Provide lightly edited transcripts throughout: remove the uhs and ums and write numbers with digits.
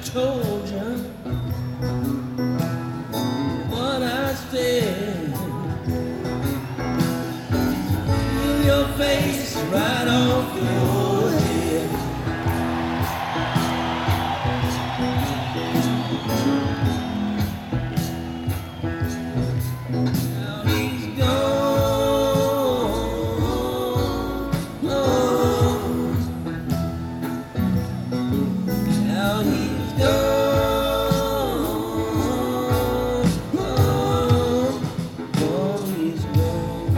told you what I said. Feel your face right off your head. Now he's gone, gone. Now he's gone, gone, gone. He's gone,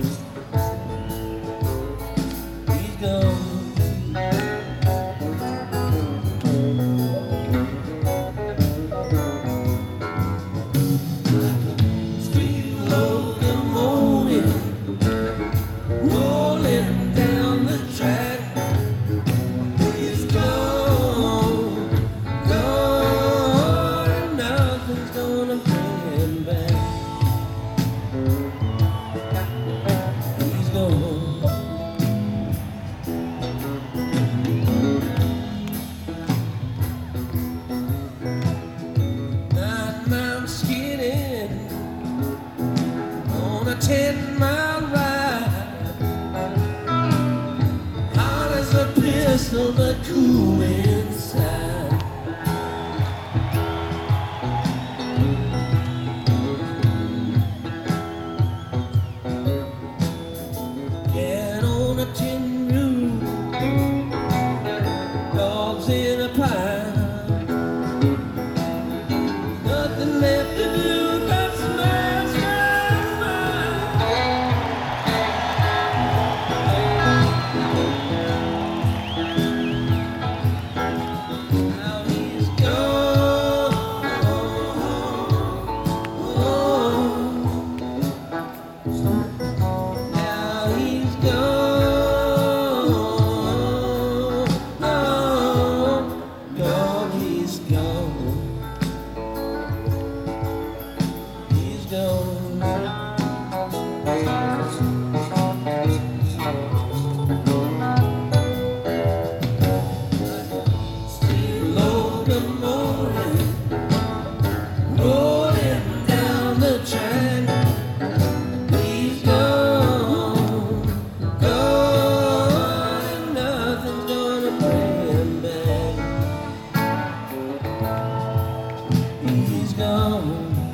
he's gone. Street locomotive rolling down the track. He's gone, gone, and nothing's gonna bring him back. He's gone. I'm skidding on a 10-mile ride. Hot as a pistol, but cool inside. Get on a tin roof, dogs in a pile. Nothing left to do but smile, smile, smile. Now he's gone, now he's gone, gone, he's gone. He's gone. Steam locomotive rolling down the track. He's gone, gone, and nothing's gonna bring him back. He's gone.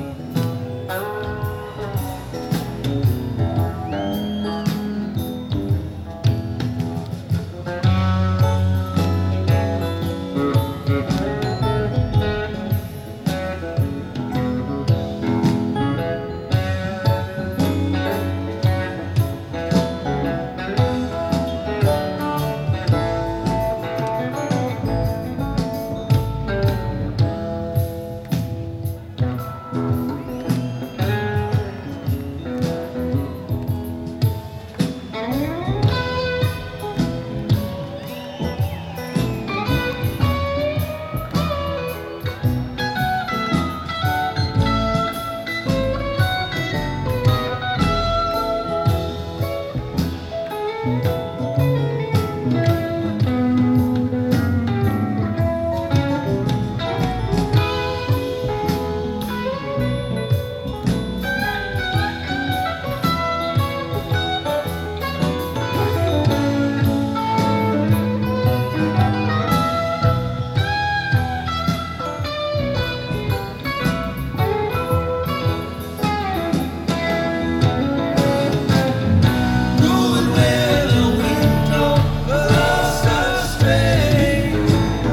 Going where the wind don't blow so straight.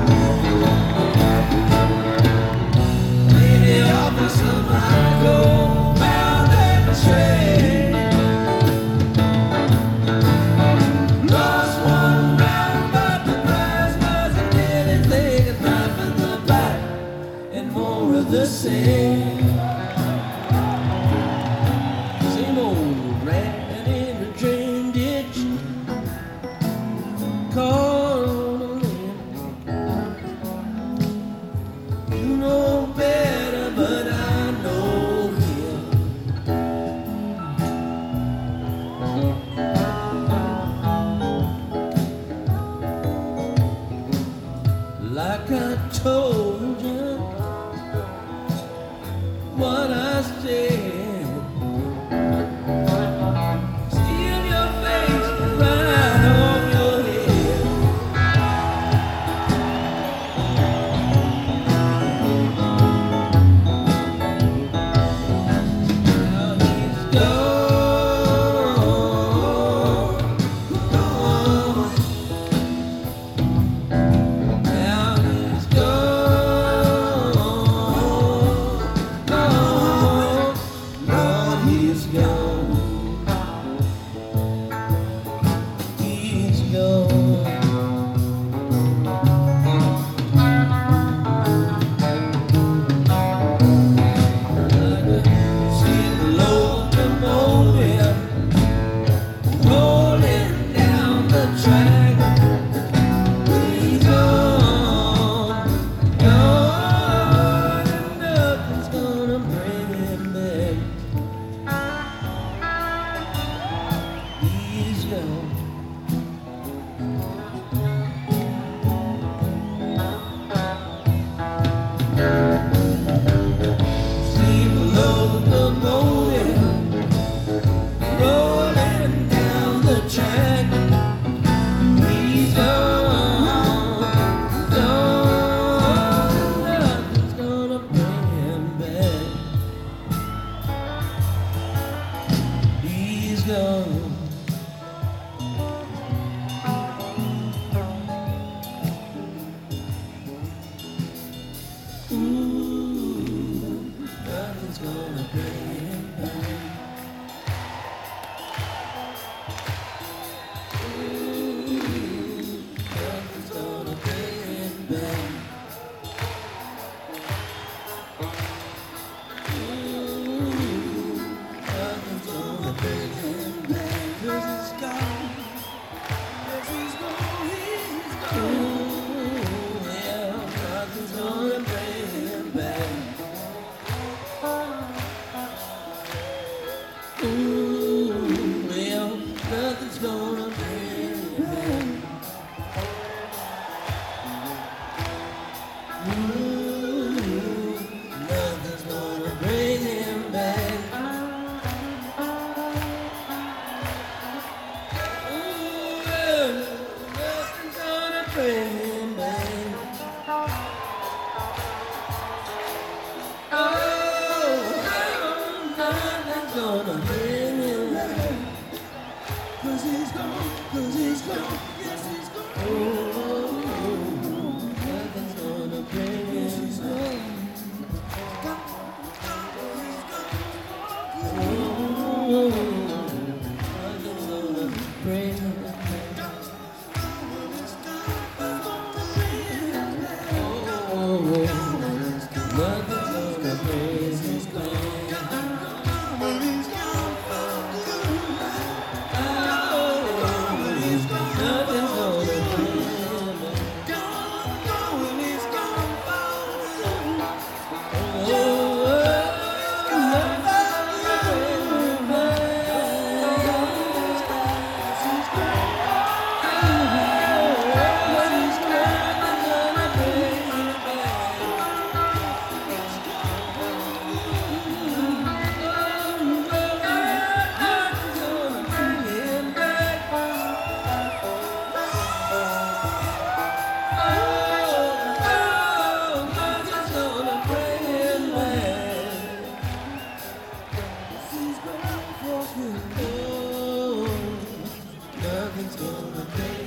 Maybe offer some go bound that train. Lost one round, but the prize wasn't anything aside from the bite and more of the same. Same old rat in a drain ditch, caught on a limb. You know better, but I know him. Like I told bring him back. Oh, nothing's gonna bring him back. 'Cause he's gone, 'cause he's gone, yes he's gone. Oh, nothing's gonna bring him back. Bring him back. Nothing's gonna